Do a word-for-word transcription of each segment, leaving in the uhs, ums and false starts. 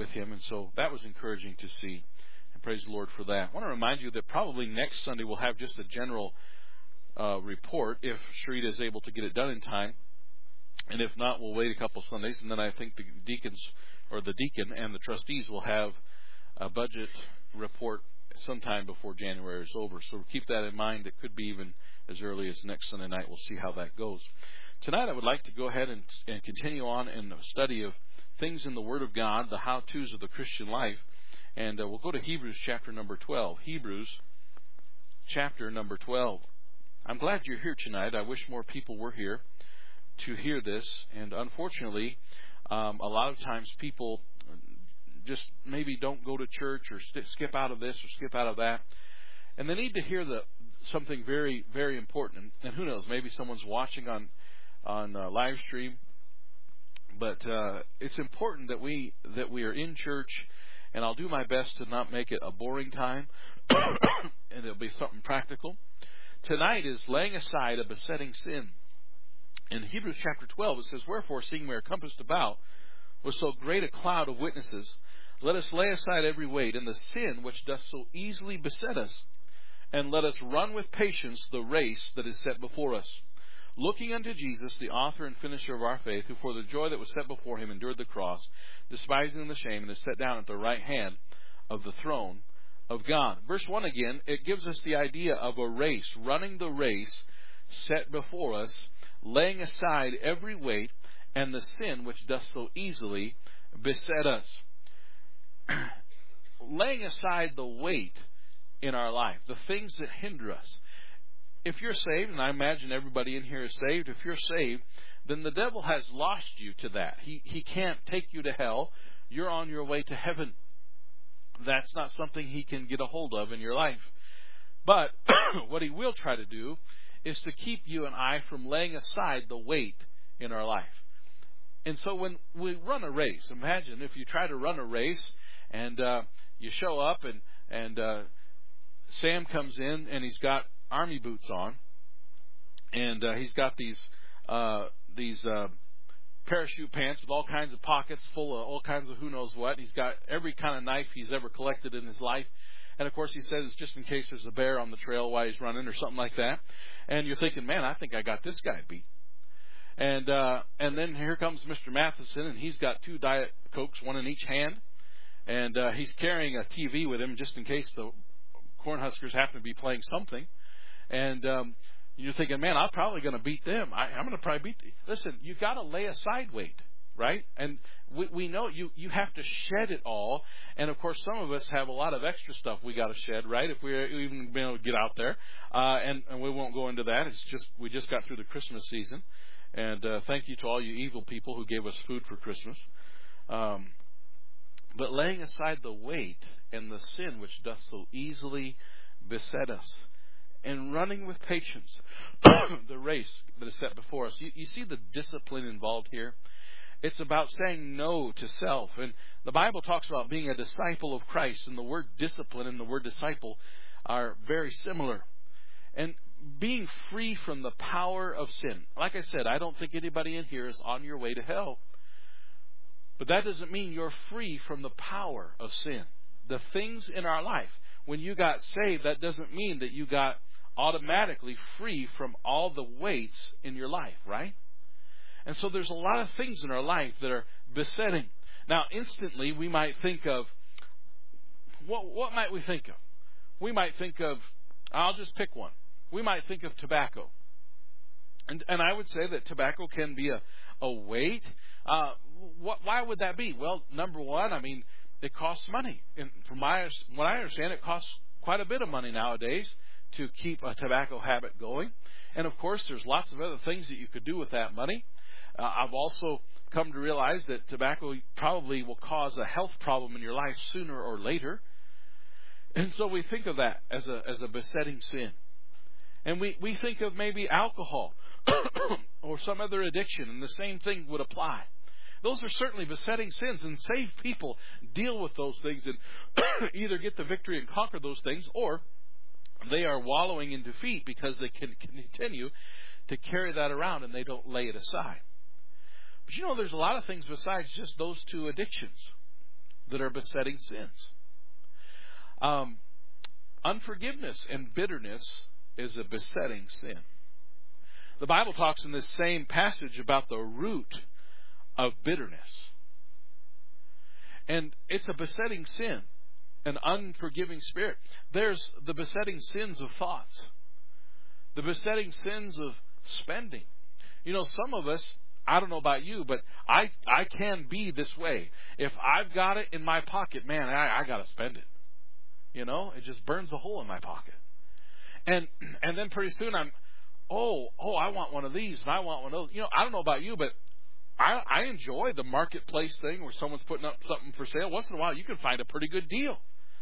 with him. And so that was encouraging to see. And praise the Lord for that. I want to remind you that probably next Sunday we'll have just a general uh, report if Sharita is able to get it done in time. And if not, we'll wait a couple Sundays. And then I think the deacons or the deacon and the trustees will have a budget report sometime before January is over. So keep that in mind. It could be even as early as next Sunday night. We'll see how that goes. Tonight I would like to go ahead and, and continue on in the study of things in the Word of God, the how-tos of the Christian life. And uh, we'll go to Hebrews chapter number twelve. Hebrews chapter number twelve. I'm glad you're here tonight. I wish more people were here to hear this. And unfortunately, um, a lot of times people just maybe don't go to church or st- skip out of this or skip out of that. And they need to hear the something very, very important. And who knows, maybe someone's watching on on uh, live stream. But uh, it's important that we that we are in church, and I'll do my best to not make it a boring time, and it'll be something practical. Tonight is laying aside a besetting sin. In Hebrews chapter twelve, it says, "Wherefore, seeing we are compassed about with so great a cloud of witnesses, let us lay aside every weight and the sin which doth so easily beset us, and let us run with patience the race that is set before us, looking unto Jesus, the author and finisher of our faith, who for the joy that was set before him endured the cross, despising the shame, and is set down at the right hand of the throne of God." Verse one again, it gives us the idea of a race, running the race set before us, laying aside every weight and the sin which doth so easily beset us. Laying aside the weight in our life, the things that hinder us. If you're saved, and I imagine everybody in here is saved, if you're saved, then the devil has lost you to that. He he can't take you to hell. You're on your way to heaven. That's not something he can get a hold of in your life. But what he will try to do is to keep you and I from laying aside the weight in our life. And so when we run a race, imagine if you try to run a race and uh, you show up and, and uh, Sam comes in and he's got army boots on, and uh, he's got these uh, these uh, parachute pants with all kinds of pockets full of all kinds of who knows what. He's got every kind of knife he's ever collected in his life. And, of course, he says it's just in case there's a bear on the trail while he's running or something like that. And you're thinking, man, I think I got this guy beat. And uh, and then here comes Mister Matheson, and he's got two Diet Cokes, one in each hand. And uh, he's carrying a T V with him just in case the Cornhuskers happen to be playing something. And um, you're thinking, man, I'm probably going to beat them. I, I'm going to probably beat them. Listen, you've got to lay aside weight, right? And we, we know you, you have to shed it all. And, of course, some of us have a lot of extra stuff we got to shed, right, if we're even been able to get out there. Uh, and, and we won't go into that. It's just we just got through the Christmas season. And uh, thank you to all you evil people who gave us food for Christmas. Um, but laying aside the weight and the sin which doth so easily beset us, and running with patience the race that is set before us. You, you see the discipline involved here? It's about saying no to self. And the Bible talks about being a disciple of Christ, and the word discipline and the word disciple are very similar. And being free from the power of sin. Like I said, I don't think anybody in here is on your way to hell. But that doesn't mean you're free from the power of sin. The things in our life, when you got saved, that doesn't mean that you got automatically free from all the weights in your life, right? And so there's a lot of things in our life that are besetting. Now, instantly, we might think of, what, what might we think of? We might think of, I'll just pick one. We might think of tobacco. And, and I would say that tobacco can be a, a weight. Uh, what, why would that be? Well, number one, I mean, it costs money. And from my, what I understand, it costs quite a bit of money nowadays to keep a tobacco habit going. And, of course, there's lots of other things that you could do with that money. Uh, I've also come to realize that tobacco probably will cause a health problem in your life sooner or later. And so we think of that as a as a besetting sin. And we, we think of maybe alcohol or some other addiction, and the same thing would apply. Those are certainly besetting sins, and saved people deal with those things and either get the victory and conquer those things, or they are wallowing in defeat because they can continue to carry that around and they don't lay it aside. But you know, there's a lot of things besides just those two addictions that are besetting sins. Um, unforgiveness and bitterness is a besetting sin. The Bible talks in this same passage about the root of bitterness. And it's a besetting sin, an unforgiving spirit. There's the besetting sins of thoughts, the besetting sins of spending. You know, some of us, I don't know about you, but I I can be this way. If I've got it in my pocket, man, I, I got to spend it. You know, it just burns a hole in my pocket. And and then pretty soon I'm, oh, oh, I want one of these and I want one of those. You know, I don't know about you, but I, I enjoy the marketplace thing where someone's putting up something for sale. Once in a while, you can find a pretty good deal.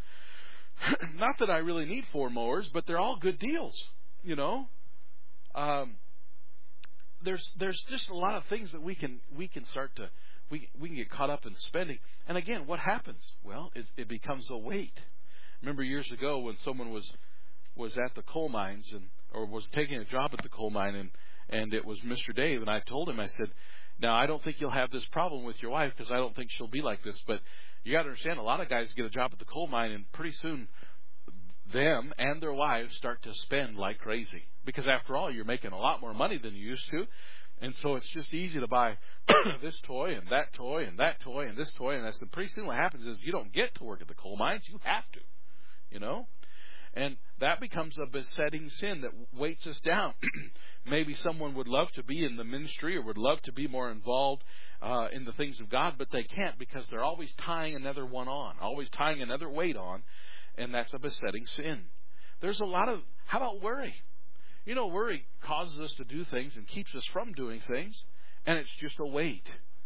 Not that I really need four mowers, but they're all good deals, you know. Um, there's there's just a lot of things that we can we can start to we we can get caught up in spending. And again, what happens? Well, it, it becomes a weight. Remember years ago when someone was was at the coal mines and or was taking a job at the coal mine and and it was Mister Dave, and I told him, I said, now I don't think you'll have this problem with your wife because I don't think she'll be like this, but you got to understand a lot of guys get a job at the coal mine and pretty soon them and their wives start to spend like crazy because after all you're making a lot more money than you used to, and so it's just easy to buy this toy and that toy and that toy and this toy, and I said pretty soon what happens is you don't get to work at the coal mines, you have to, you know. And that becomes a besetting sin that weights us down. Maybe someone would love to be in the ministry or would love to be more involved uh, in the things of God, but they can't because they're always tying another one on, always tying another weight on, and that's a besetting sin. There's a lot of, how about worry? You know, worry causes us to do things and keeps us from doing things, and it's just a weight.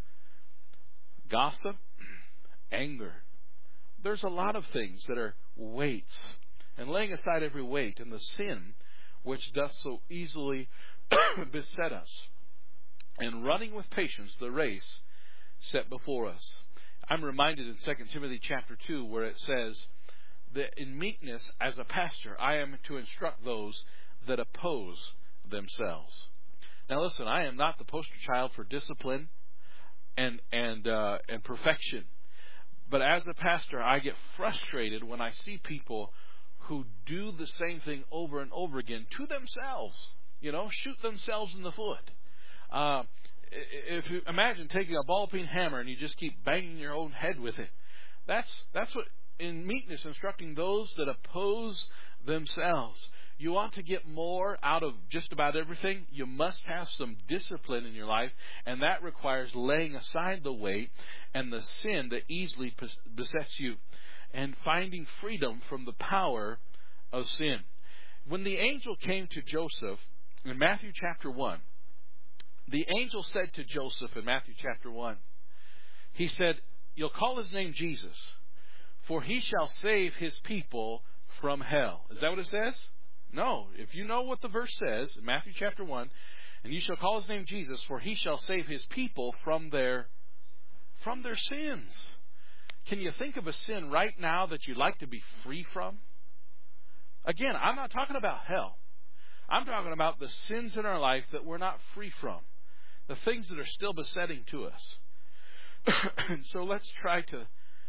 Gossip, anger. There's a lot of things that are weights. And laying aside every weight and the sin which doth so easily beset us, and running with patience the race set before us. I'm reminded in Second Timothy chapter two where it says that in meekness as a pastor I am to instruct those that oppose themselves. Now listen, I am not the poster child for discipline and and uh, and perfection, but as a pastor I get frustrated when I see people who do the same thing over and over again to themselves, you know, shoot themselves in the foot. Uh, if you imagine taking a ball peen hammer and you just keep banging your own head with it, that's that's what in meekness instructing those that oppose themselves. You want to get more out of just about everything, you must have some discipline in your life, and that requires laying aside the weight and the sin that easily besets you, and finding freedom from the power of sin. When the angel came to Joseph in Matthew chapter one, the angel said to Joseph in Matthew chapter one, he said, you'll call his name Jesus, for he shall save his people from hell. Is that what it says? No. If you know what the verse says in Matthew chapter one, and you shall call his name Jesus, for he shall save his people from their from their sins. Can you think of a sin right now that you'd like to be free from? Again, I'm not talking about hell. I'm talking about the sins in our life that we're not free from. The things that are still besetting to us. And so let's try to,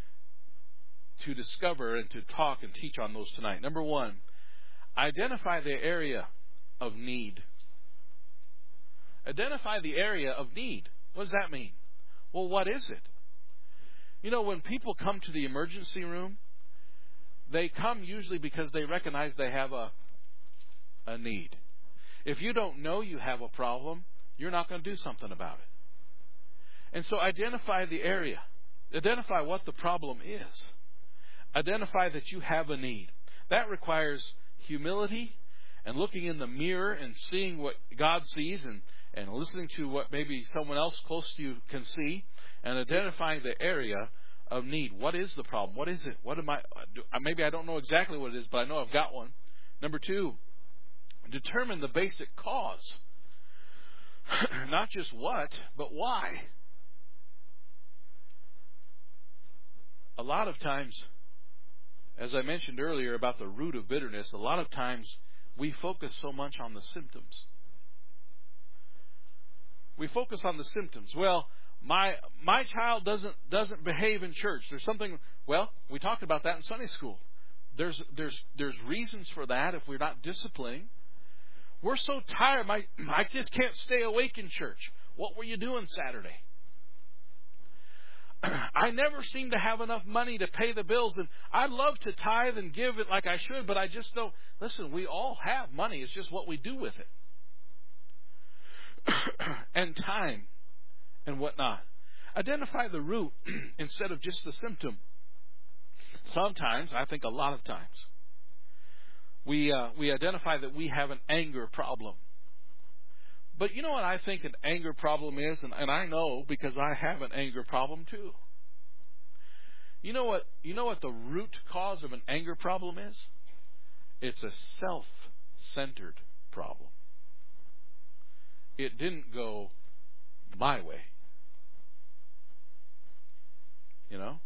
to discover and to talk and teach on those tonight. Number one, identify the area of need. Identify the area of need. What does that mean? Well, what is it? You know, when people come to the emergency room, they come usually because they recognize they have a a need. If you don't know you have a problem, you're not going to do something about it. And so identify the area. Identify what the problem is. Identify that you have a need. That requires humility and looking in the mirror and seeing what God sees and, and listening to what maybe someone else close to you can see, and identifying the area of need. What is the problem? What is it? What am I? Maybe I don't know exactly what it is, but I know I've got one. Number two, determine the basic cause. Not just what, but why. A lot of times, as I mentioned earlier about the root of bitterness, a lot of times we focus so much on the symptoms. We focus on the symptoms. Well, my my child doesn't doesn't behave in church. There's something. Well, we talked about that in Sunday school. There's there's there's reasons for that if we're not disciplining. We're so tired. My I just can't stay awake in church. What were you doing Saturday? I never seem to have enough money to pay the bills, and I love to tithe and give it like I should, but I just don't. Listen, we all have money. It's just what we do with it. And time and whatnot. Identify the root instead of just the symptom. Sometimes, I think a lot of times, we uh, we identify that we have an anger problem. But you know what I think an anger problem is? And, and I know because I have an anger problem too. You know what you know what the root cause of an anger problem is? It's a self-centered problem. It didn't go my way. You know?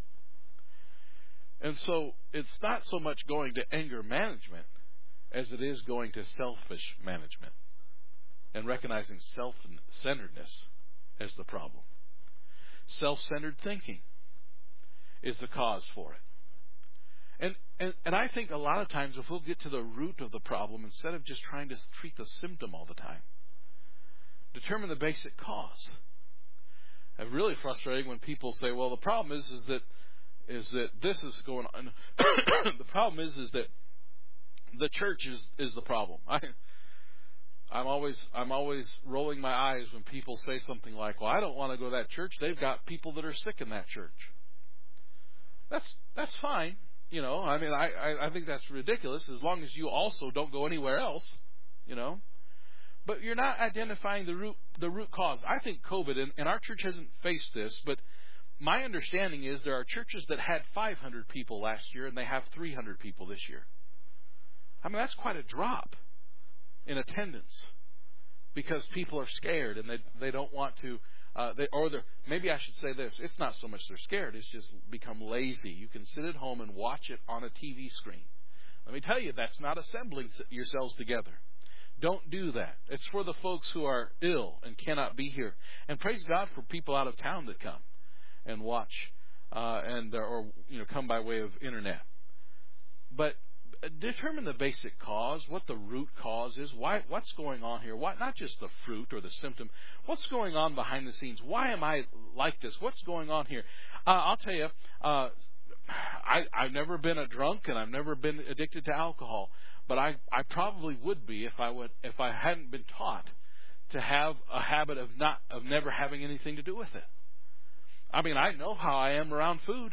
And so it's not so much going to anger management as it is going to selfish management. And recognizing self-centeredness as the problem. Self-centered thinking is the cause for it. And, and and I think a lot of times if we'll get to the root of the problem instead of just trying to treat the symptom all the time, determine the basic cause. It's really frustrating when people say, well, the problem is is that is that this is going on. The problem is is that the church is, is the problem. I I'm always I'm always rolling my eyes when people say something like, well, I don't want to go to that church. They've got people that are sick in that church. That's that's fine. You know, I mean, I, I, I think that's ridiculous as long as you also don't go anywhere else, you know. But you're not identifying the root the root cause. I think COVID, and, and our church hasn't faced this, but my understanding is there are churches that had five hundred people last year and they have three hundred people this year. I mean, that's quite a drop in attendance because people are scared and they they don't want to uh, they or they maybe I should say this, it's not so much they're scared, it's just become lazy. You can sit at home and watch it on a T V screen. Let me tell you, that's not assembling yourselves together. Don't do that. It's for the folks who are ill and cannot be here. And praise God for people out of town that come and watch uh, and or you know come by way of internet. But determine the basic cause, what the root cause is, why, what's going on here, why, not just the fruit or the symptom, what's going on behind the scenes, why am I like this, what's going on here. Uh, I'll tell you, uh, I, I've never been a drunk and I've never been addicted to alcohol, but I, I probably would be if I would if I hadn't been taught to have a habit of not of never having anything to do with it. I mean, I know how I am around food,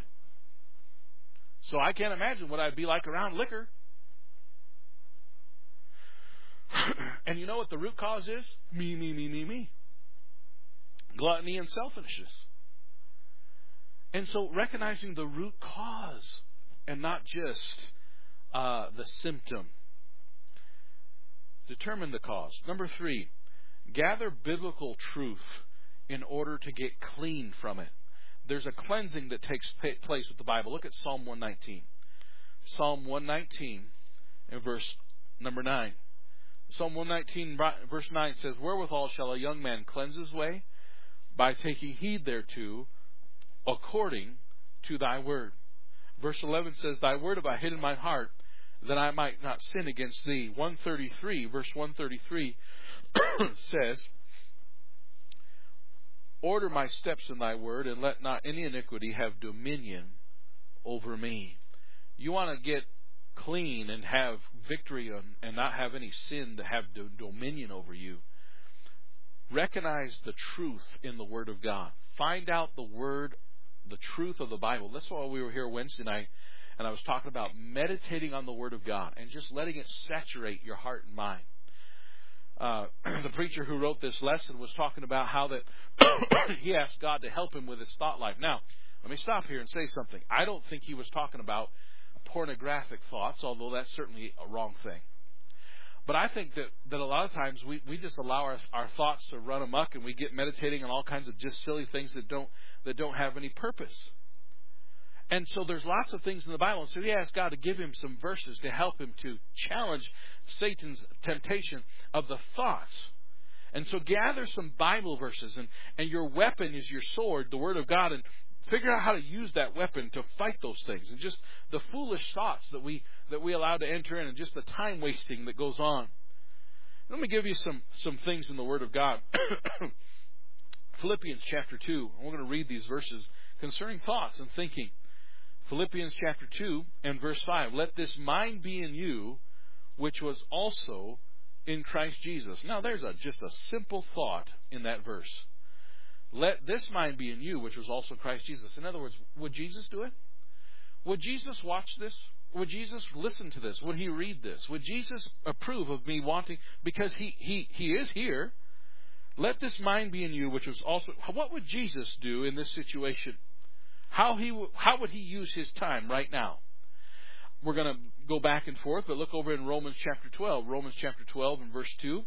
so I can't imagine what I'd be like around liquor. And you know what the root cause is? Me, me, me, me, me. Gluttony and selfishness. And so recognizing the root cause and not just uh, the symptom. Determine the cause. Number three, gather biblical truth in order to get clean from it. There's a cleansing that takes place with the Bible. Look at Psalm one nineteen. Psalm one nineteen and verse number nine. Psalm one nineteen verse nine says, wherewithal shall a young man cleanse his way? By taking heed thereto, according to thy word. Verse eleven says, thy word have I hid in my heart, that I might not sin against thee. one thirty-three, verse one thirty-three says, order my steps in thy word, and let not any iniquity have dominion over me. You want to get clean and have victory on, and not have any sin to have do, dominion over you. Recognize the truth in the Word of God. Find out the Word, the truth of the Bible. That's why we were here Wednesday night, and I was talking about meditating on the Word of God and just letting it saturate your heart and mind. Uh, the preacher who wrote this lesson was talking about how that he asked God to help him with his thought life. Now, let me stop here and say something. I don't think he was talking about pornographic thoughts, although that's certainly a wrong thing. But I think that, that a lot of times we, we just allow our, our thoughts to run amok, and we get meditating on all kinds of just silly things that don't that don't have any purpose. And so there's lots of things in the Bible. And so he asked God to give him some verses to help him to challenge Satan's temptation of the thoughts. And so gather some Bible verses, and, and your weapon is your sword, the Word of God, and figure out how to use that weapon to fight those things. And just the foolish thoughts that we that we allow to enter in, and just the time wasting that goes on. Let me give you some, some things in the Word of God. Philippians chapter two. We're going to read these verses concerning thoughts and thinking. Philippians chapter two and verse five. Let this mind be in you, which was also in Christ Jesus. Now there's a, just a simple thought in that verse. Let this mind be in you, which was also Christ Jesus. In other words, would Jesus do it? Would Jesus watch this? Would Jesus listen to this? Would he read this? Would Jesus approve of me wanting, because he, he, he is here. Let this mind be in you, which was also, what would Jesus do in this situation? How he how would he use his time right now? We're going to go back and forth, but look over in Romans chapter twelve. Romans chapter twelve and verse two.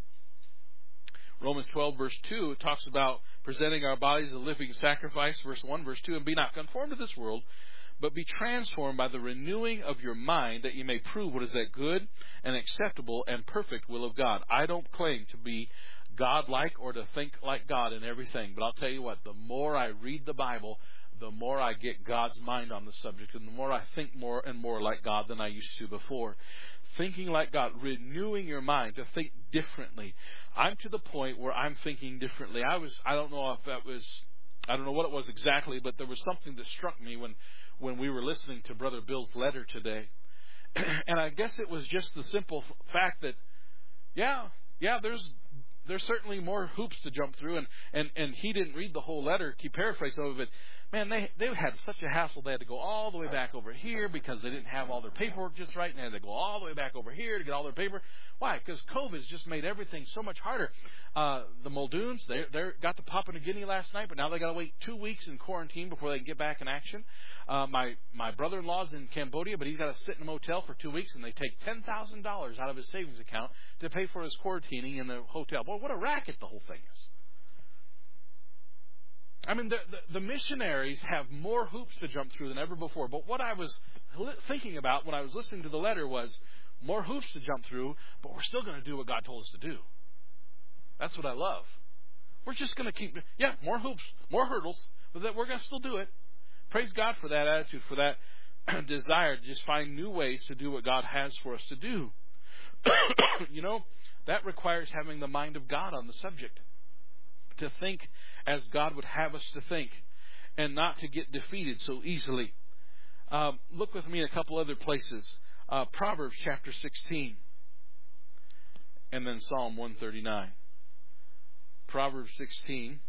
Romans twelve verse two, it talks about presenting our bodies as a living sacrifice, verse one, verse two, and be not conformed to this world, but be transformed by the renewing of your mind, that you may prove what is that good and acceptable and perfect will of God. I don't claim to be God-like or to think like God in everything, but I'll tell you what, the more I read the Bible, the more I get God's mind on the subject, and the more I think more and more like God than I used to before. Thinking like God, renewing your mind to think differently. I'm to the point where I'm thinking differently. I was, I don't know if that was, I don't know what it was exactly, but there was something that struck me when, when we were listening to Brother Bill's letter today. And I guess it was just the simple fact that, yeah, yeah, there's, there's certainly more hoops to jump through, and, and, and he didn't read the whole letter. He paraphrased some of it. Man, they they had such a hassle. They had to go all the way back over here because they didn't have all their paperwork just right, and they had to go all the way back over here to get all their paper. Why? Because COVID's just made everything so much harder. Uh, the Muldoons, they they got to Papua New Guinea last night, but now they got to wait two weeks in quarantine before they can get back in action. Uh, my my brother-in-law's in Cambodia, but he's got to sit in a motel for two weeks, and they take ten thousand dollars out of his savings account to pay for his quarantining in the hotel. Boy, what a racket the whole thing is. I mean, the, the, the missionaries have more hoops to jump through than ever before. But what I was thinking about when I was listening to the letter was more hoops to jump through, but we're still going to do what God told us to do. That's what I love. We're just going to keep, yeah, more hoops, more hurdles, but that we're going to still do it. Praise God for that attitude, for that desire to just find new ways to do what God has for us to do. You know, that requires having the mind of God on the subject. To think as God would have us to think, and not to get defeated so easily. Um, look with me in a couple other places. Uh, Proverbs chapter sixteen, and then Psalm one thirty-nine. Proverbs sixteen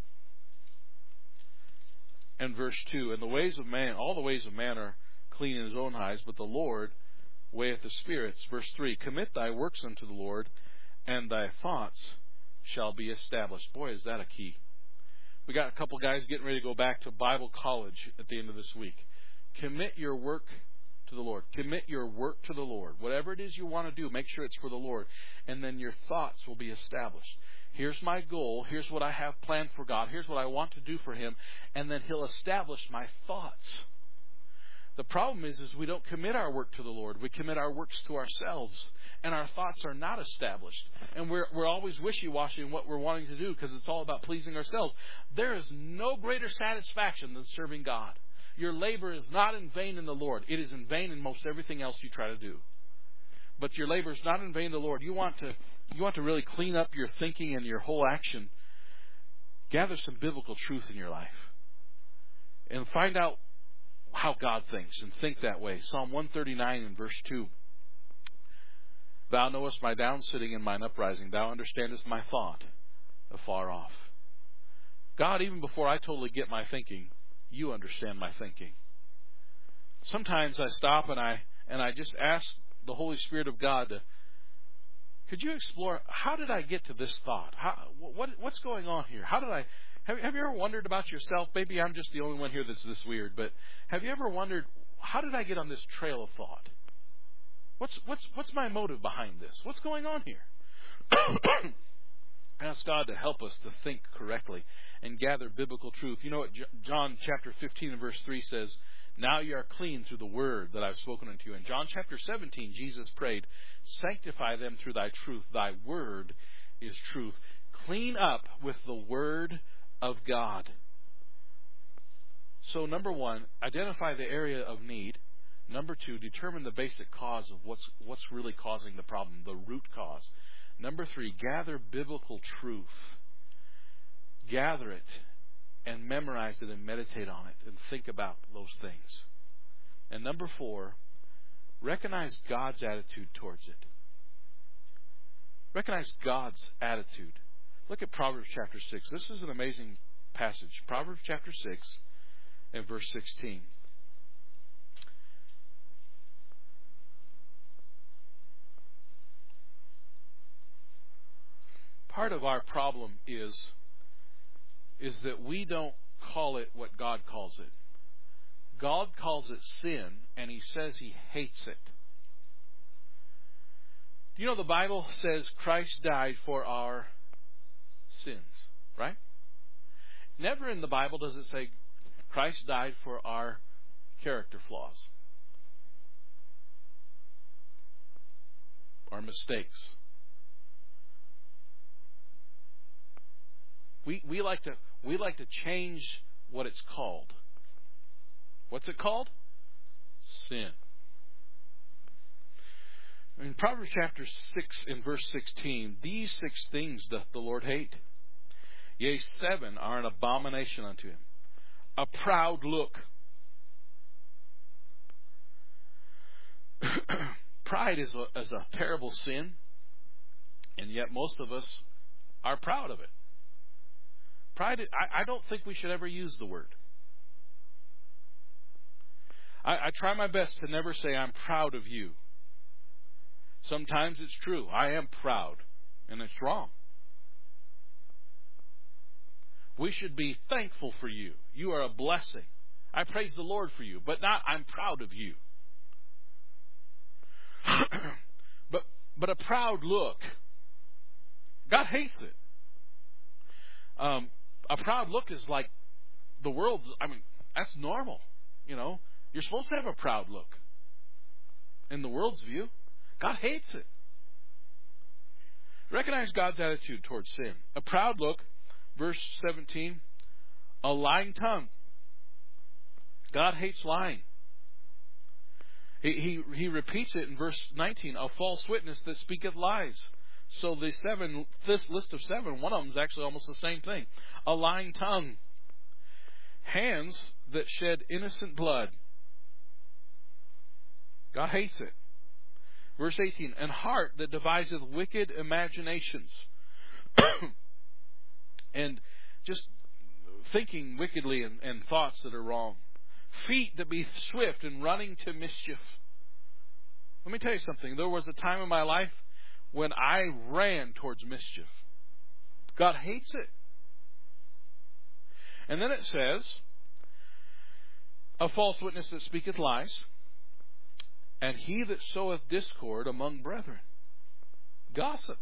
and verse two. And the ways of man, all the ways of man are clean in his own eyes, but the Lord weigheth the spirits. Verse three. Commit thy works unto the Lord, and thy thoughts shall be established. Boy, is that a key. We got a couple guys getting ready to go back to Bible college at the end of this week. Commit your work to the Lord. Commit your work to the Lord. Whatever it is you want to do, make sure it's for the Lord. And then your thoughts will be established. Here's my goal. Here's what I have planned for God. Here's what I want to do for Him. And then He'll establish my thoughts. The problem is, is we don't commit our work to the Lord. We commit our works to ourselves. And our thoughts are not established. And we're we're always wishy-washy in what we're wanting to do because it's all about pleasing ourselves. There is no greater satisfaction than serving God. Your labor is not in vain in the Lord. It is in vain in most everything else you try to do. But your labor is not in vain in the Lord. You want to you want to really clean up your thinking and your whole action. Gather some biblical truth in your life. And find out how God thinks and think that way. Psalm one thirty-nine and verse two. Thou knowest my downsitting and mine uprising. Thou understandest my thought afar off. God, even before I totally get my thinking, you understand my thinking. Sometimes I stop and I and I just ask the Holy Spirit of God to, could you explore, how did I get to this thought? How, what what's going on here? How did I have, have you ever wondered about yourself? Maybe I'm just the only one here that's this weird, but have you ever wondered, how did I get on this trail of thought? What's what's what's my motive behind this? What's going on here? Ask God to help us to think correctly and gather biblical truth. You know what John chapter fifteen and verse three says? Now you are clean through the word that I've spoken unto you. In John chapter seventeen, Jesus prayed, sanctify them through thy truth. Thy word is truth. clean up with the Word of God. So number one, identify the area of need. Number two, determine the basic cause of what's what's really causing the problem, the root cause. Number three, gather biblical truth. Gather it and memorize it and meditate on it and think about those things. And number four, recognize God's attitude towards it. Recognize God's attitude. Look at Proverbs chapter six. This is an amazing passage. Proverbs chapter six and verse sixteen. Part of our problem is, is that we don't call it what God calls it. God calls it sin, and He says He hates it. You know, the Bible says Christ died for our sins, right? Never in the Bible does it say Christ died for our character flaws, our mistakes. We we like to we like to change what it's called. What's it called? Sin. In Proverbs chapter six in verse sixteen, these six things doth the Lord hate. Yea, seven are an abomination unto Him. A proud look. Pride is a, is a terrible sin, and yet most of us are proud of it. Pride, I, I don't think we should ever use the word. I, I try my best to never say I'm proud of you. Sometimes it's true. I am proud, and it's wrong. We should be thankful for you. You are a blessing. I praise the Lord for you, but not I'm proud of you. but but a proud look, God hates it. Um, a proud look is like the world's, I mean, that's normal. You know, you're supposed to have a proud look. In the world's view, God hates it. Recognize God's attitude towards sin. A proud look, verse seventeen, a lying tongue. God hates lying. He, he, he repeats it in verse nineteen, a false witness that speaketh lies. So the seven, this list of seven, one of them is actually almost the same thing. A lying tongue. Hands that shed innocent blood. God hates it. Verse eighteen, an heart that deviseth wicked imaginations. And just thinking wickedly and, and thoughts that are wrong. Feet that be swift in running to mischief. Let me tell you something. There was a time in my life when I ran towards mischief. God hates it. And then it says, a false witness that speaketh lies, and he that soweth discord among brethren. Gossip.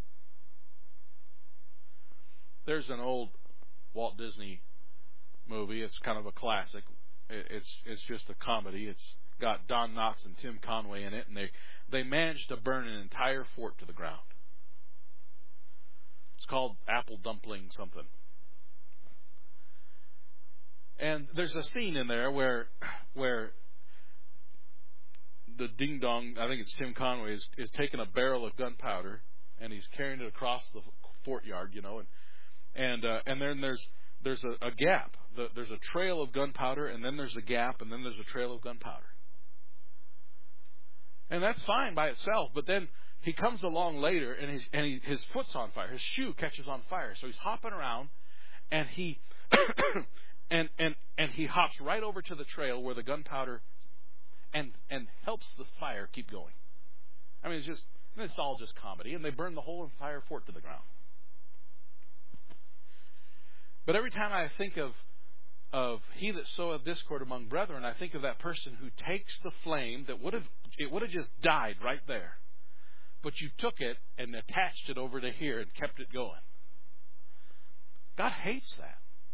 There's an old Walt Disney movie. It's kind of a classic. It's it's just a comedy. It's got Don Knotts and Tim Conway in it, and they they managed to burn an entire fort to the ground. It's called Apple Dumpling something. And there's a scene in there where where the ding dong, I think it's Tim Conway, is, is taking a barrel of gunpowder and he's carrying it across the fort yard, you know, and and uh, and then there's there's a, a gap. The, there's a trail of gunpowder, and then there's a gap, and then there's a trail of gunpowder. And that's fine by itself, but then he comes along later, and his and he, his foot's on fire. His shoe catches on fire, so he's hopping around, and he and and and he hops right over to the trail where the gunpowder and and helps the fire keep going. I mean, it's just it's all just comedy, and they burn the whole entire fort to the ground. But every time I think of of he that soweth discord among brethren, I think of that person who takes the flame that would have it would have just died right there, but you took it and attached it over to here and kept it going. God hates that.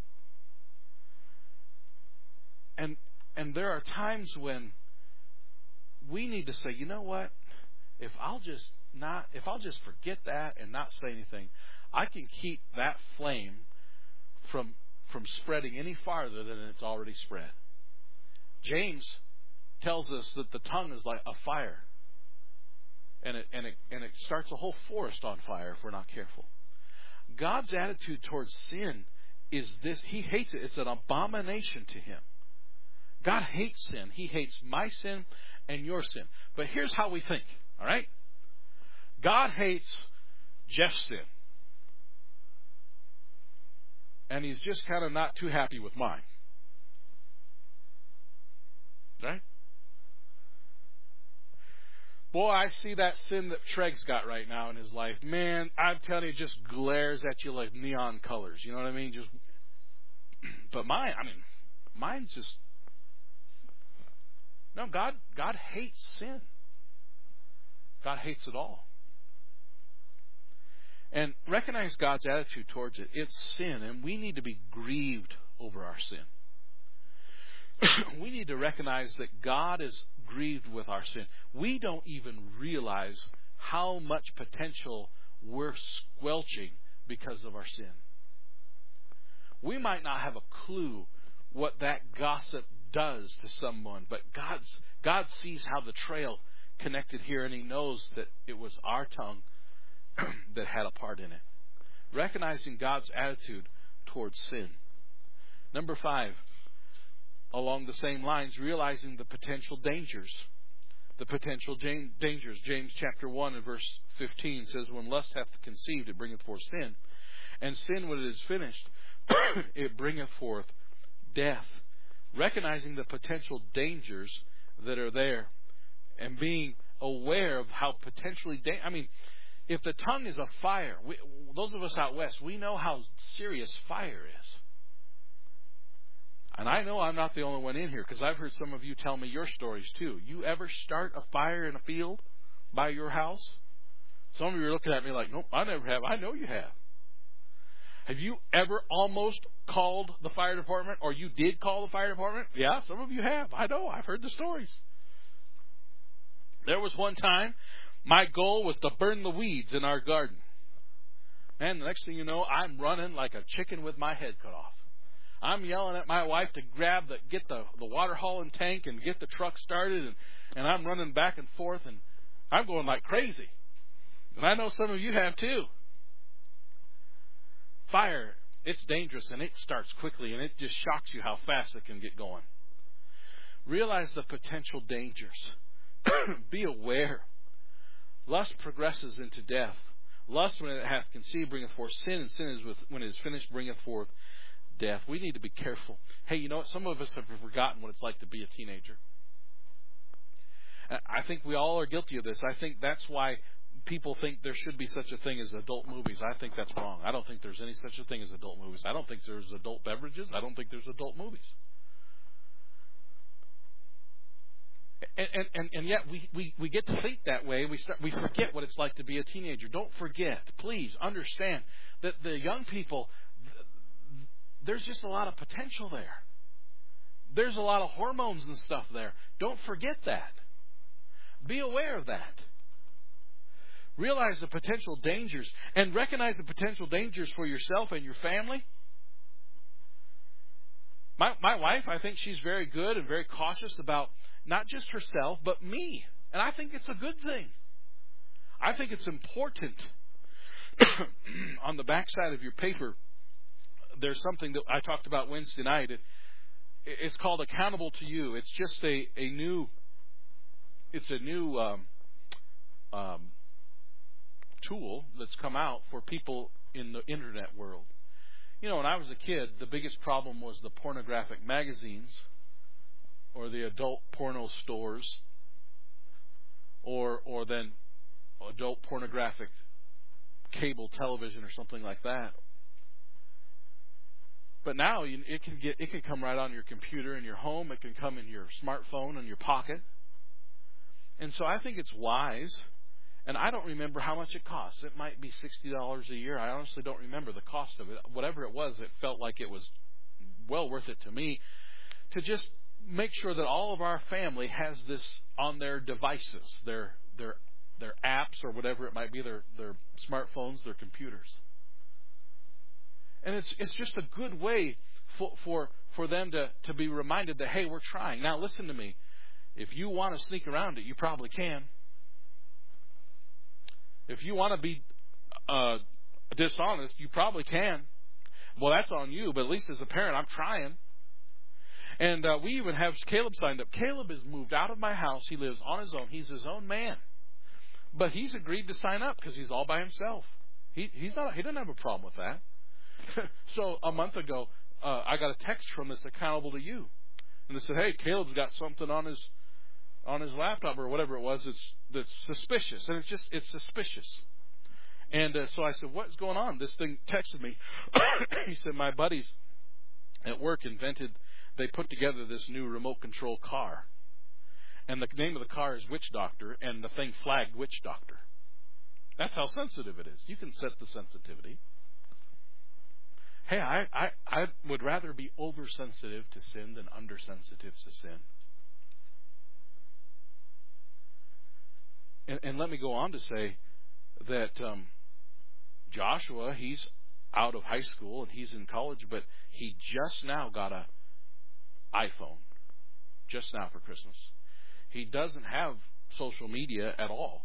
And and there are times when we need to say, you know what? If I'll just not if I'll just forget that and not say anything, I can keep that flame from from spreading any farther than it's already spread. James tells us that the tongue is like a fire. And it, and it, and it starts a whole forest on fire if we're not careful. God's attitude towards sin is this. He hates it. It's an abomination to Him. God hates sin. He hates my sin and your sin. But here's how we think. All right? God hates Jeff's sin. And He's just kind of not too happy with mine. Right? Boy, I see that sin that Treg's got right now in his life. Man, I'm telling you, it just glares at you like neon colors. You know what I mean? Just, but mine, I mean, mine's just, no, God, God hates sin. God hates it all. And recognize God's attitude towards it. It's sin, and we need to be grieved over our sin. We need to recognize that God is grieved with our sin. We don't even realize how much potential we're squelching because of our sin. We might not have a clue what that gossip does to someone, but God's, God sees how the trail connected here, and He knows that it was our tongue that had a part in it. Recognizing God's attitude towards sin. Number five, along the same lines, realizing the potential dangers. The potential dangers. James chapter one and verse fifteen says, when lust hath conceived, it bringeth forth sin. And sin, when it is finished, it bringeth forth death. Recognizing the potential dangers that are there. And being aware of how potentially... Da- I mean, if the tongue is a fire, we, those of us out west, we know how serious fire is. And I know I'm not the only one in here, because I've heard some of you tell me your stories too. You ever start a fire in a field by your house? Some of you are looking at me like, nope, I never have. I know you have. Have you ever almost called the fire department, or you did call the fire department? Yeah, some of you have. I know. I've heard the stories. There was one time, my goal was to burn the weeds in our garden. And the next thing you know, I'm running like a chicken with my head cut off. I'm yelling at my wife to grab the, get the, the water hauling tank and get the truck started, and, and I'm running back and forth, and I'm going like crazy. And I know some of you have too. Fire, it's dangerous, and it starts quickly, and it just shocks you how fast it can get going. Realize the potential dangers. Be aware. Lust progresses into death. Lust, when it hath conceived, bringeth forth sin, and sin is with, when it is finished, bringeth forth death. We need to be careful. Hey, you know what? Some of us have forgotten what it's like to be a teenager. I think we all are guilty of this. I think that's why people think there should be such a thing as adult movies. I think that's wrong. I don't think there's any such a thing as adult movies. I don't think there's adult beverages. I don't think there's adult movies. And, and, and, and yet we, we, we get to think that way. We start, we forget what it's like to be a teenager. Don't forget. Please understand that the young people, there's just a lot of potential there. There's a lot of hormones and stuff there. Don't forget that. Be aware of that. Realize the potential dangers and recognize the potential dangers for yourself and your family. My, my wife, I think she's very good and very cautious about not just herself, but me. And I think it's a good thing. I think it's important. On the backside of your paper, there's something that I talked about Wednesday night. It, it's called Accountable to You. It's just a, a new, it's a new um, um, tool that's come out for people in the internet world. You know, when I was a kid, the biggest problem was the pornographic magazines or the adult porno stores or or then adult pornographic cable television or something like that. But now you, it can get it can come right on your computer in your home. It can come in your smartphone in your pocket. And so I think it's wise. And I don't remember how much it costs. It might be sixty dollars a year. I honestly don't remember the cost of it. Whatever it was, it felt like it was well worth it to me to just make sure that all of our family has this on their devices, their their their apps or whatever it might be, their their smartphones, their computers. And it's it's just a good way for for, for them to, to be reminded that, hey, we're trying. Now, listen to me. If you want to sneak around it, you probably can. If you want to be uh, dishonest, you probably can. Well, that's on you, but at least as a parent, I'm trying. And uh, we even have Caleb signed up. Caleb has moved out of my house. He lives on his own. He's his own man. But he's agreed to sign up because he's all by himself. He he's not. He doesn't have a problem with that. So a month ago, uh, I got a text from this Accountable to You, and they said, "Hey, Caleb's got something on his on his laptop or whatever it was. It's that's suspicious, and it's just it's suspicious." And uh, so I said, "What's going on?" This thing texted me. He said, "My buddies at work invented. They put together this new remote control car." And the name of the car is Witch Doctor, and the thing flagged Witch Doctor. That's how sensitive it is. You can set the sensitivity. Hey, I, I, I would rather be oversensitive to sin than undersensitive to sin. And, and let me go on to say that um, Joshua, he's out of high school and he's in college, but he just now got a iPhone, just now for Christmas. He doesn't have social media at all.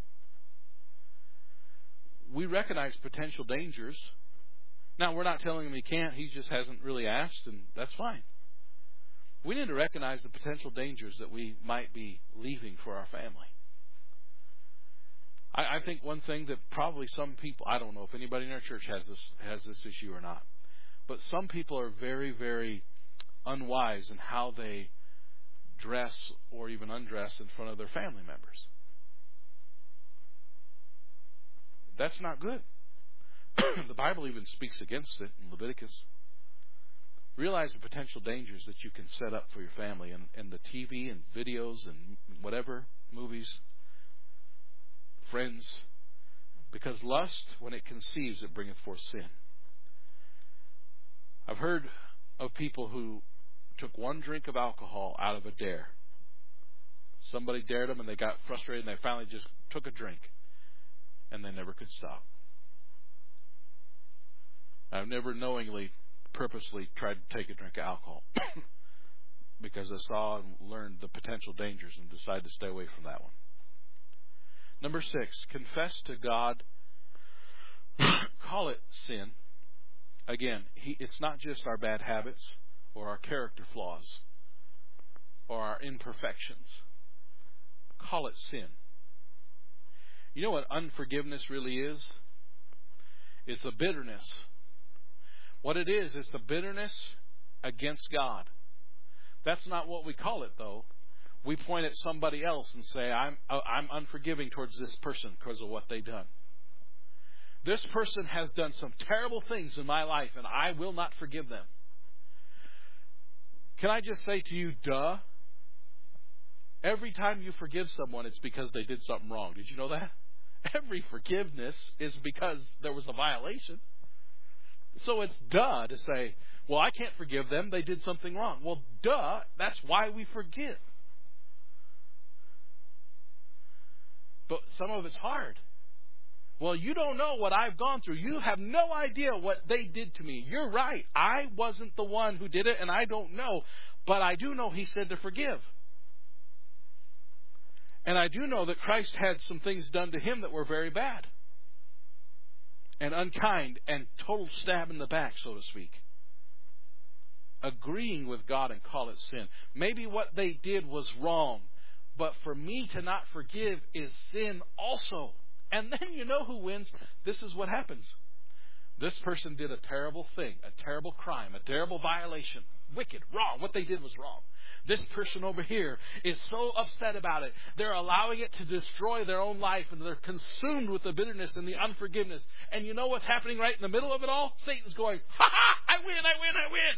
We recognize potential dangers. Now, we're not telling him he can't. He just hasn't really asked, and that's fine. We need to recognize the potential dangers that we might be leaving for our family. I, I think one thing that probably some people, I don't know if anybody in our church has this has this issue or not, but some people are very, very unwise in how they dress or even undress in front of their family members. That's not good. The Bible even speaks against it in Leviticus. Realize the potential dangers that you can set up for your family and, and the T V and videos and whatever, movies, friends. Because lust, when it conceives, it bringeth forth sin. I've heard of people who took one drink of alcohol out of a dare. Somebody dared them and they got frustrated and they finally just took a drink and they never could stop. I've never knowingly, purposely tried to take a drink of alcohol because I saw and learned the potential dangers and decided to stay away from that one. Number six, confess to God. Call it sin. Again, he, it's not just our bad habits or our character flaws or our imperfections. Call it sin. You know what unforgiveness really is? It's a bitterness. What it is, it's a bitterness against God. That's not what we call it, though. We point at somebody else and say, I'm, I'm unforgiving towards this person because of what they've done. This person has done some terrible things in my life, and I will not forgive them. Can I just say to you, duh? Every time you forgive someone, it's because they did something wrong. Did you know that? Every forgiveness is because there was a violation. So it's duh to say, well, I can't forgive them. They did something wrong. Well, duh, that's why we forgive. But some of it's hard. Well, you don't know what I've gone through. You have no idea what they did to me. You're right. I wasn't the one who did it, and I don't know. But I do know He said to forgive. And I do know that Christ had some things done to Him that were very bad and unkind and total stab in the back, so to speak. Agreeing with God and call it sin. Maybe what they did was wrong, but for me to not forgive is sin also. And then you know who wins? This is what happens. This person did a terrible thing, a terrible crime, a terrible violation. Wicked, wrong. What they did was wrong. This person over here is so upset about it. They're allowing it to destroy their own life, and they're consumed with the bitterness and the unforgiveness. And you know what's happening right in the middle of it all? Satan's going, ha ha, I win, I win, I win.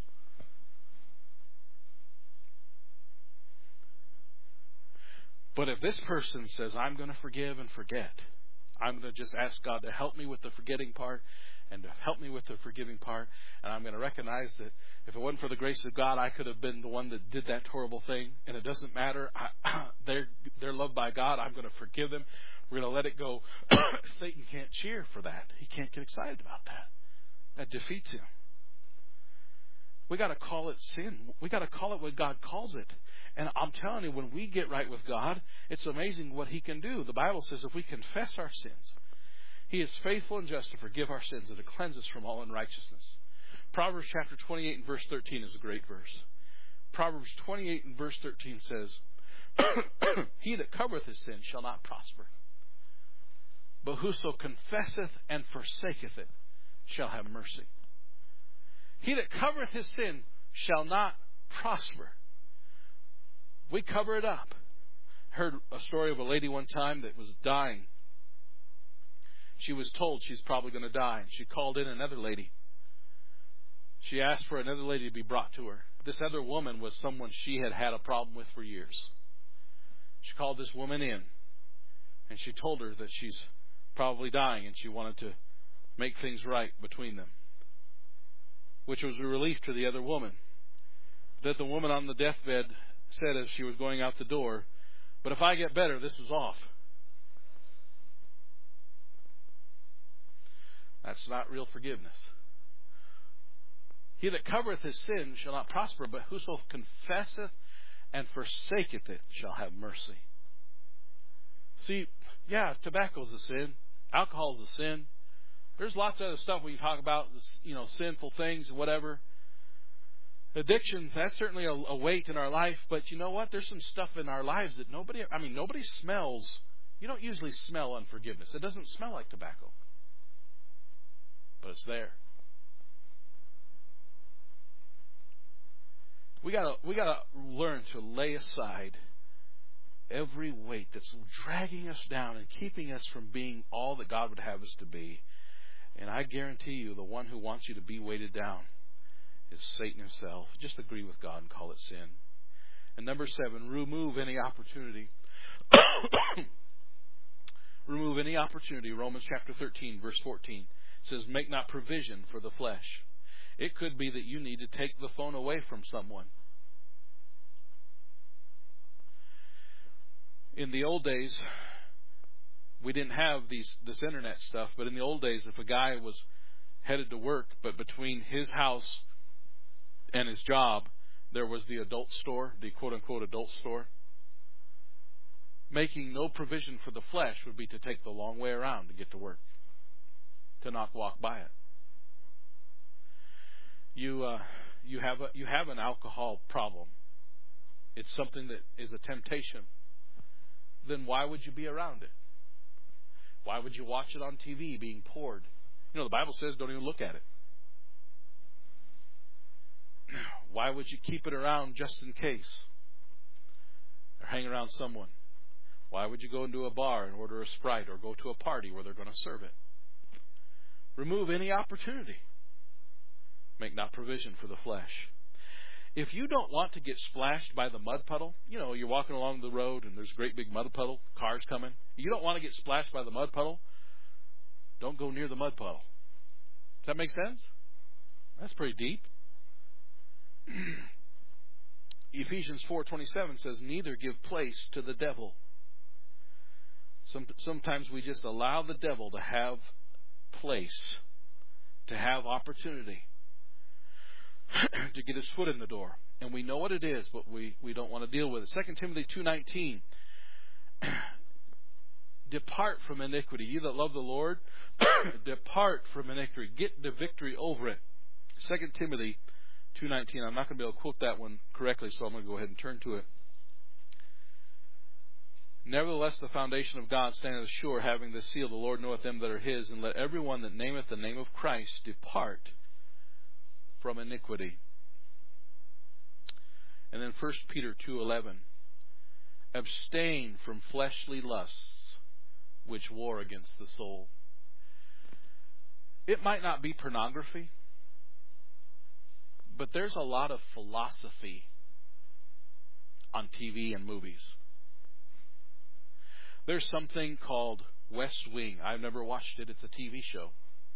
But if this person says, I'm going to forgive and forget, I'm going to just ask God to help me with the forgetting part and to help me with the forgiving part, and I'm going to recognize that if it wasn't for the grace of God, I could have been the one that did that horrible thing, and it doesn't matter. I, they're, they're loved by God. I'm going to forgive them. We're going to let it go. Satan can't cheer for that. He can't get excited about that. that defeats him. We got to call it sin. We got to call it what God calls it. And I'm telling you, when we get right with God, it's amazing what He can do. The Bible says if we confess our sins, He is faithful and just to forgive our sins and to cleanse us from all unrighteousness. Proverbs chapter twenty-eight and verse thirteen is a great verse. Proverbs twenty-eight and verse thirteen says, He that covereth his sin shall not prosper, but whoso confesseth and forsaketh it shall have mercy. He that covereth his sin shall not prosper. We cover it up. I heard a story of a lady one time that was dying. She was told she's probably going to die. She called in another lady. She asked for another lady to be brought to her. This other woman was someone she had had a problem with for years. She called this woman in, and she told her that she's probably dying, and she wanted to make things right between them, which was a relief to the other woman. That the woman on the deathbed said as she was going out the door, but if I get better, this is off. That's not real forgiveness. He that covereth his sin shall not prosper, but whoso confesseth and forsaketh it shall have mercy. See, yeah, tobacco's a sin. Alcohol's a sin. There's lots of other stuff we talk about, you know, sinful things and whatever. Addiction, that's certainly a, a weight in our life, but you know what? There's some stuff in our lives that nobody, I mean, nobody smells. You don't usually smell unforgiveness. It doesn't smell like tobacco, but it's there. We gotta, we gotta learn to lay aside every weight that's dragging us down and keeping us from being all that God would have us to be. And I guarantee you, the one who wants you to be weighted down is Satan himself. Just agree with God and call it sin. And number seven, remove any opportunity. remove any opportunity. Romans chapter thirteen, verse fourteen says, make not provision for the flesh. It could be that you need to take the phone away from someone. In the old days, we didn't have these this internet stuff, but in the old days, if a guy was headed to work, but between his house and his job, there was the adult store, the quote-unquote adult store, making no provision for the flesh would be to take the long way around to get to work, to not walk by it. You uh, you have a, you have an alcohol problem. It's something that is a temptation. Then why would you be around it? Why would you watch it on T V being poured? You know, the Bible says don't even look at it. Why would you keep it around just in case? Or hang around someone? Why would you go into a bar and order a Sprite or go to a party where they're going to serve it? Remove any opportunity. Make not provision for the flesh. If you don't want to get splashed by the mud puddle, you know, you're walking along the road and there's a great big mud puddle, cars coming. You don't want to get splashed by the mud puddle, don't go near the mud puddle. Does that make sense? That's pretty deep. Ephesians four twenty-seven says, neither give place to the devil. Some, sometimes we just allow the devil to have place, to have opportunity, to get his foot in the door. And we know what it is, but we, we don't want to deal with it. Second Timothy two nineteen. Depart from iniquity. You that love the Lord, depart from iniquity. Get the victory over it. Second Timothy two nineteen. I'm not going to be able to quote that one correctly, so I'm going to go ahead and turn to it. Nevertheless, the foundation of God standeth sure, having the seal, the Lord knoweth them that are his, and let everyone that nameth the name of Christ depart from iniquity. And then First Peter two eleven. Abstain from fleshly lusts which war against the soul. It might not be pornography, but there's a lot of philosophy on T V and movies. There's something called West Wing. I've never watched it. It's a T V show.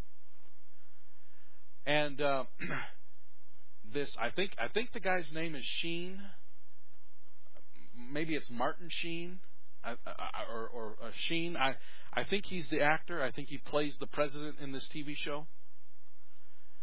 And uh, this, I think, I think the guy's name is Sheen. Maybe it's Martin Sheen, I, I, or, or uh, Sheen. I, I think he's the actor. I think he plays the president in this T V show.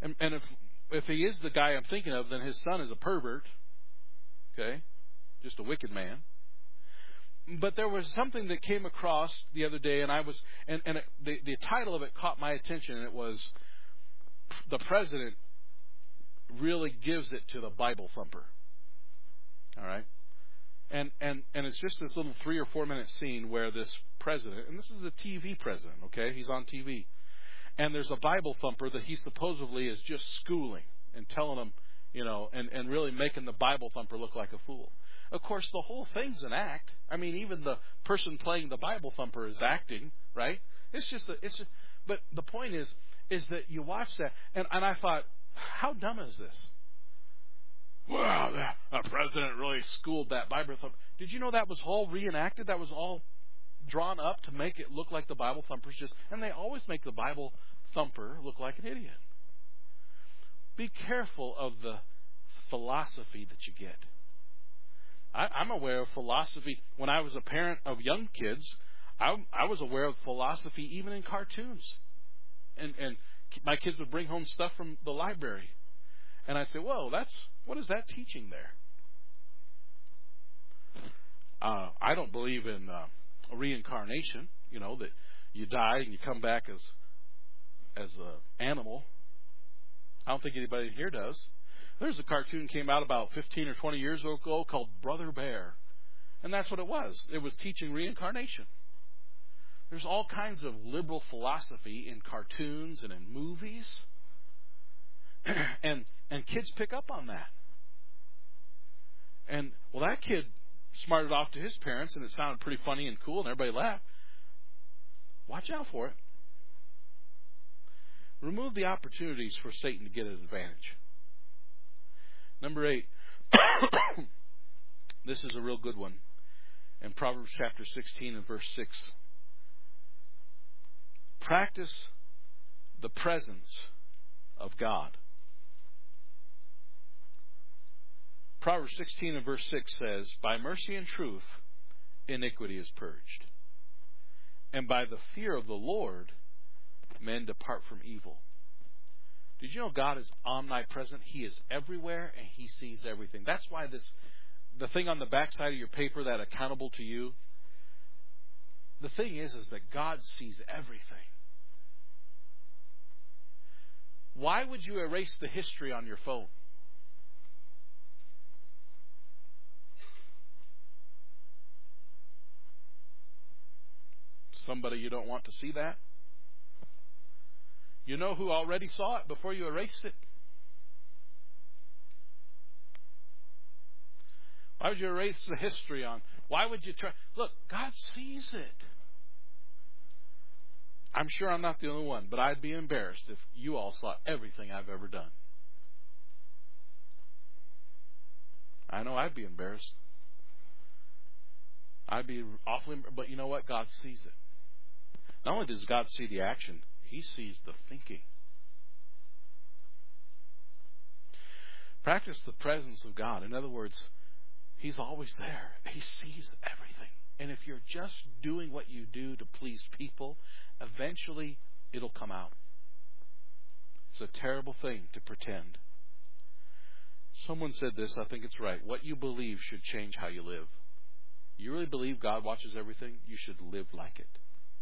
And, and if if he is the guy I'm thinking of, then his son is a pervert. Okay? Just a wicked man. But there was something that came across the other day, and I was, and, and it, the, the title of it caught my attention, and it was, "The President Really Gives It to the Bible Thumper." All right? And, and, and it's just this little three or four minute scene where this president, and this is a T V president, okay? He's on T V. And there's a Bible thumper that he supposedly is just schooling and telling them, you know, and, and really making the Bible thumper look like a fool. Of course, the whole thing's an act. I mean, even the person playing the Bible thumper is acting, right? It's just, a, it's just, but the point is, is that you watch that, and, and I thought, how dumb is this? Wow, the, the president really schooled that Bible thumper. Did you know that was all reenacted? That was all drawn up to make it look like the Bible thumper's just, and they always make the Bible thumper look like an idiot. Be careful of the philosophy that you get. I, I'm aware of philosophy. When I was a parent of young kids, I, I was aware of philosophy even in cartoons. And, and my kids would bring home stuff from the library. And I'd say, whoa, that's, what is that teaching there? Uh, I don't believe in uh, reincarnation, you know, that you die and you come back as as an animal. I don't think anybody here does. There's a cartoon came out about fifteen or twenty years ago called Brother Bear. And that's what it was. It was teaching reincarnation. There's all kinds of liberal philosophy in cartoons and in movies. and and kids pick up on that. And, well, that kid smarted off to his parents, and it sounded pretty funny and cool, and everybody laughed. Watch out for it. Remove the opportunities for Satan to get an advantage. Number eight. This is a real good one. In Proverbs chapter sixteen and verse six. Practice the presence of God. Proverbs sixteen and verse six says, "By mercy and truth iniquity is purged, and by the fear of the Lord men depart from evil." Did you know God is omnipresent? He is everywhere and He sees everything. That's why this, the thing on the backside of your paper, that accountable to you, the thing is, is that God sees everything. Why would you erase the history on your phone? Somebody you don't want to see that? You know who already saw it before you erased it? Why would you erase the history on? Why would you try? Look, God sees it. I'm sure I'm not the only one, but I'd be embarrassed if you all saw everything I've ever done. I know I'd be embarrassed. I'd be awfully, but you know what? God sees it. Not only does God see the action, He sees the thinking. Practice the presence of God. In other words, He's always there. He sees everything. And if you're just doing what you do to please people, eventually it'll come out. It's a terrible thing to pretend. Someone said this, I think it's right. What you believe should change how you live. You really believe God watches everything? You should live like it.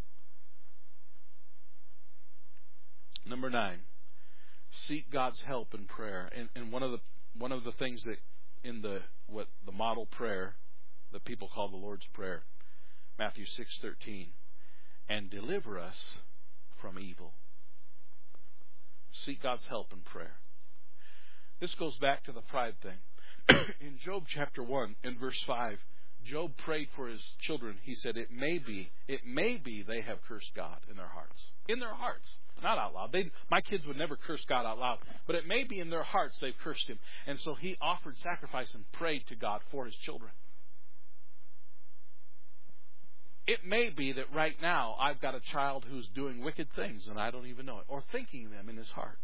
Number nine, seek God's help in prayer. And, and one of the one of the things that in the what the model prayer that people call the Lord's Prayer, Matthew six thirteen, and deliver us from evil. Seek God's help in prayer. This goes back to the pride thing. In Job chapter one, in verse five, Job prayed for his children. He said, "It may be, it may be they have cursed God in their hearts." In their hearts. Not out loud. They, my kids would never curse God out loud. But it may be in their hearts they've cursed Him. And so he offered sacrifice and prayed to God for his children. It may be that right now I've got a child who's doing wicked things and I don't even know it. Or thinking them in his heart.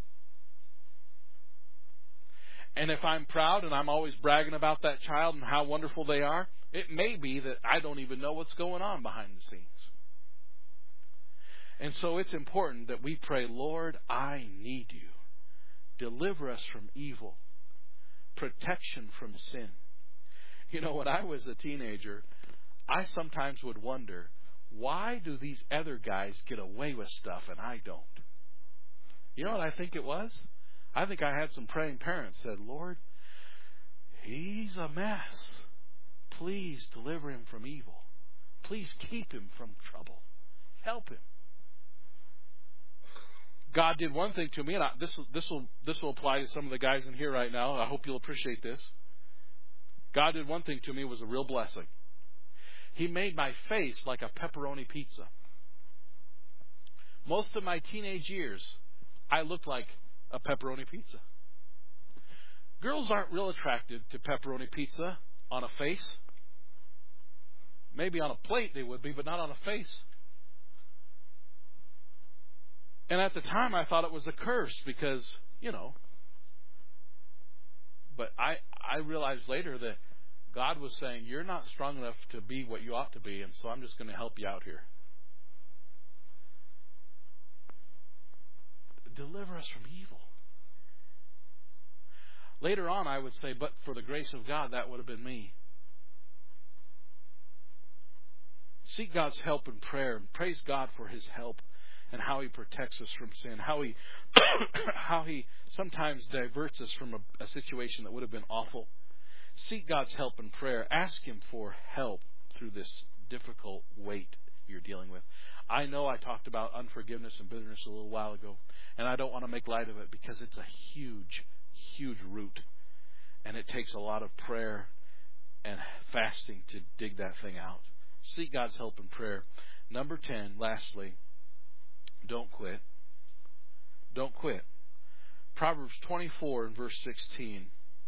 And if I'm proud and I'm always bragging about that child and how wonderful they are, it may be that I don't even know what's going on behind the scenes. And so it's important that we pray, "Lord, I need you. Deliver us from evil. Protection from sin. You know, when I was a teenager, I sometimes would wonder, why do these other guys get away with stuff and I don't? You know what I think it was? I think I had some praying parents said, Lord, he's a mess. Please deliver him from evil. Please keep him from trouble. Help him. God did one thing to me, and I, this this will this will apply to some of the guys in here right now. I hope you'll appreciate this. God did one thing to me, it was a real blessing. He made my face like a pepperoni pizza. Most of my teenage years, I looked like a pepperoni pizza. Girls aren't real attracted to pepperoni pizza on a face. Maybe on a plate they would be, but not on a face. And at the time I thought it was a curse because, you know. But I, I realized later that God was saying, you're not strong enough to be what you ought to be, and so I'm just going to help you out here. Deliver us from evil. Later on I would say, but for the grace of God, that would have been me. Seek God's help in prayer and praise God for His help and how He protects us from sin, how He how He sometimes diverts us from a, a situation that would have been awful. Seek God's help in prayer. Ask Him for help through this difficult weight you're dealing with. I know I talked about unforgiveness and bitterness a little while ago, and I don't want to make light of it because it's a huge, huge root, and it takes a lot of prayer and fasting to dig that thing out. Seek God's help in prayer. Number ten, lastly, don't quit. Don't quit. Proverbs twenty-four and verse sixteen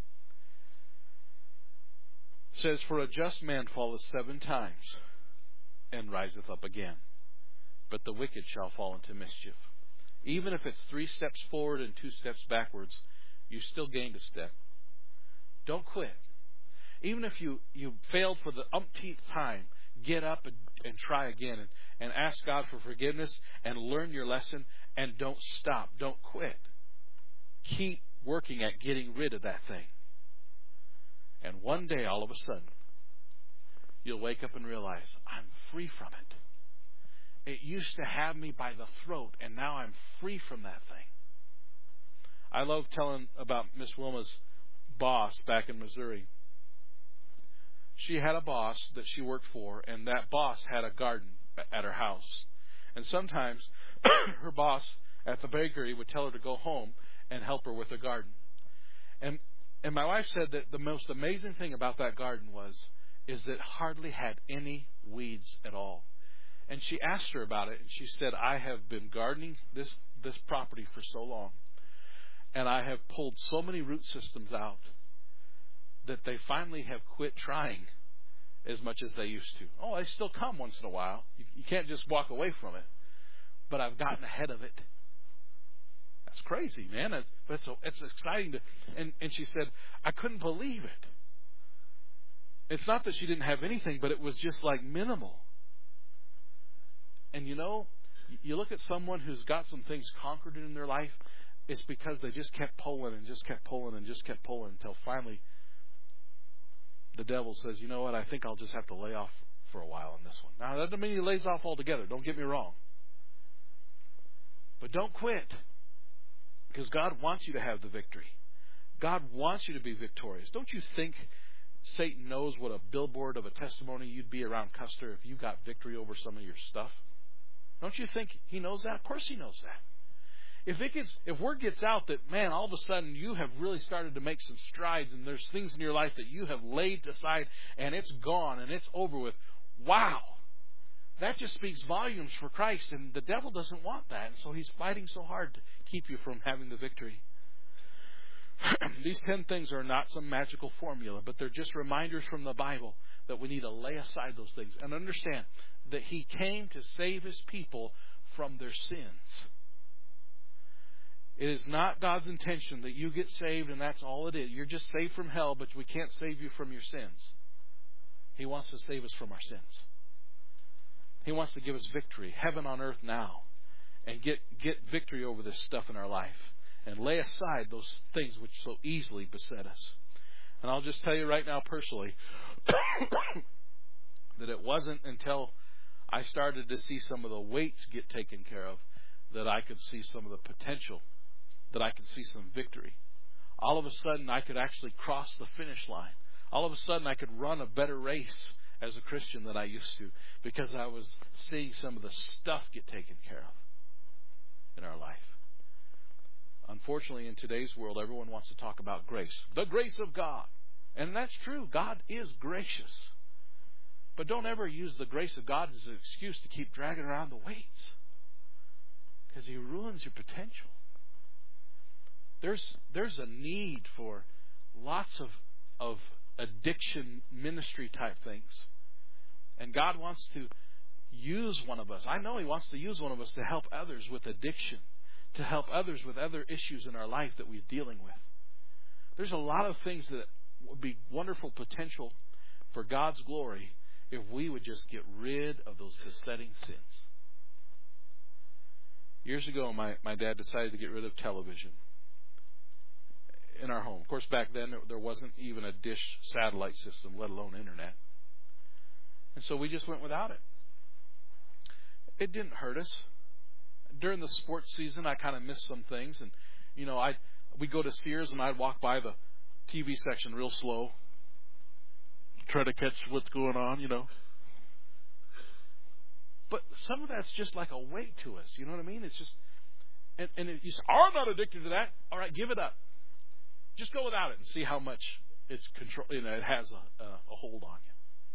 says, for a just man falleth seven times and riseth up again, but the wicked shall fall into mischief. Even if it's three steps forward and two steps backwards, you still gained a step. Don't quit. Even if you, you failed for the umpteenth time, get up and, and try again and, and ask God for forgiveness and learn your lesson, and don't stop. Don't quit. Keep working at getting rid of that thing. And one day, all of a sudden, you'll wake up and realize, I'm free from it. It used to have me by the throat, and now I'm free from that thing. I love telling about Miss Wilma's boss back in Missouri. She had a boss that she worked for, and that boss had a garden at her house. And sometimes her boss at the bakery would tell her to go home and help her with the garden. And and my wife said that the most amazing thing about that garden was is that it hardly had any weeds at all. And she asked her about it, and she said, I have been gardening this, this property for so long, and I have pulled so many root systems out that they finally have quit trying as much as they used to. Oh, they still come once in a while. You, you can't just walk away from it. But I've gotten ahead of it. That's crazy, man. It, but it's, it's exciting to. And, and she said, I couldn't believe it. It's not that she didn't have anything, but it was just like minimal. And you know, you look at someone who's got some things conquered in their life, it's because they just kept pulling and just kept pulling and just kept pulling until finally the devil says, you know what, I think I'll just have to lay off for a while on this one. Now, that doesn't mean he lays off altogether. Don't get me wrong. But don't quit. Because God wants you to have the victory. God wants you to be victorious. Don't you think Satan knows what a billboard of a testimony you'd be around Custer if you got victory over some of your stuff? Don't you think he knows that? Of course he knows that. If it gets, if word gets out that, man, all of a sudden you have really started to make some strides and there's things in your life that you have laid aside and it's gone and it's over with, wow. That just speaks volumes for Christ, and the devil doesn't want that. And so he's fighting so hard to keep you from having the victory. These ten things are not some magical formula, but they're just reminders from the Bible that we need to lay aside those things and understand that He came to save His people from their sins. It is not God's intention that you get saved and that's all it is. You're just saved from hell, but we can't save you from your sins. He wants to save us from our sins. He wants to give us victory, heaven on earth now, and get, get victory over this stuff in our life. and lay aside those things which so easily beset us. And I'll just tell you right now personally that it wasn't until I started to see some of the weights get taken care of that I could see some of the potential, that I could see some victory. All of a sudden, I could actually cross the finish line. All of a sudden, I could run a better race as a Christian than I used to, because I was seeing some of the stuff get taken care of in our life. Unfortunately, in today's world, everyone wants to talk about grace. The grace of God. And that's true. God is gracious. But don't ever use the grace of God as an excuse to keep dragging around the weights, because He ruins your potential. There's there's a need for lots of of addiction ministry type things. And God wants to use one of us. I know He wants to use one of us to help others with addiction, to help others with other issues in our life that we're dealing with. There's a lot of things that would be wonderful potential for God's glory if we would just get rid of those besetting sins. Years ago, my, my dad decided to get rid of television in our home. Of course, back then, there wasn't even a dish satellite system, let alone internet. And so we just went without it. It didn't hurt us. During the sports season, I kind of missed some things. And, you know, I we'd go to Sears and I'd walk by the T V section real slow, try to catch what's going on, you know. But some of that's just like a weight to us. You know what I mean? It's just, and, and if you say, oh, I'm not addicted to that. All right, give it up. Just go without it and see how much it's control. You know, it has a, a, a hold on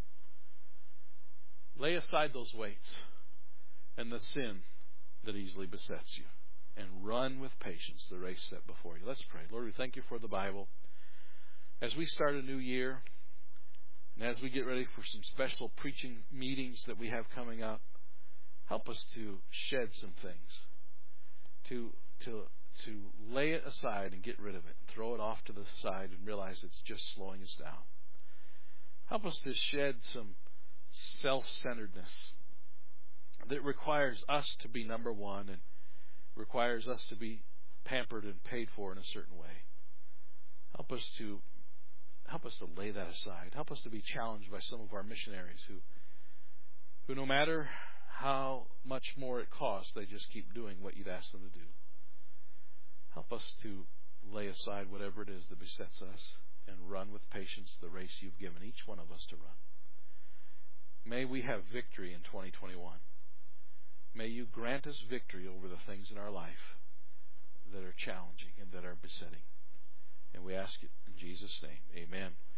you. Lay aside those weights and the sin that easily besets you, and run with patience the race set before you. Let's pray. Lord, we thank You for the Bible. As we start a new year, and as we get ready for some special preaching meetings that we have coming up, help us to shed some things, to to to lay it aside and get rid of it, and throw it off to the side and realize it's just slowing us down. Help us to shed some self-centeredness that requires us to be number one and requires us to be pampered and paid for in a certain way. Help us to help us to lay that aside. Help us to be challenged by some of our missionaries who who no matter how much more it costs, they just keep doing what You've asked them to do. Help us to lay aside whatever it is that besets us and run with patience the race You've given each one of us to run. May we have victory in twenty twenty-one. May You grant us victory over the things in our life that are challenging and that are besetting. And we ask it in Jesus' name. Amen.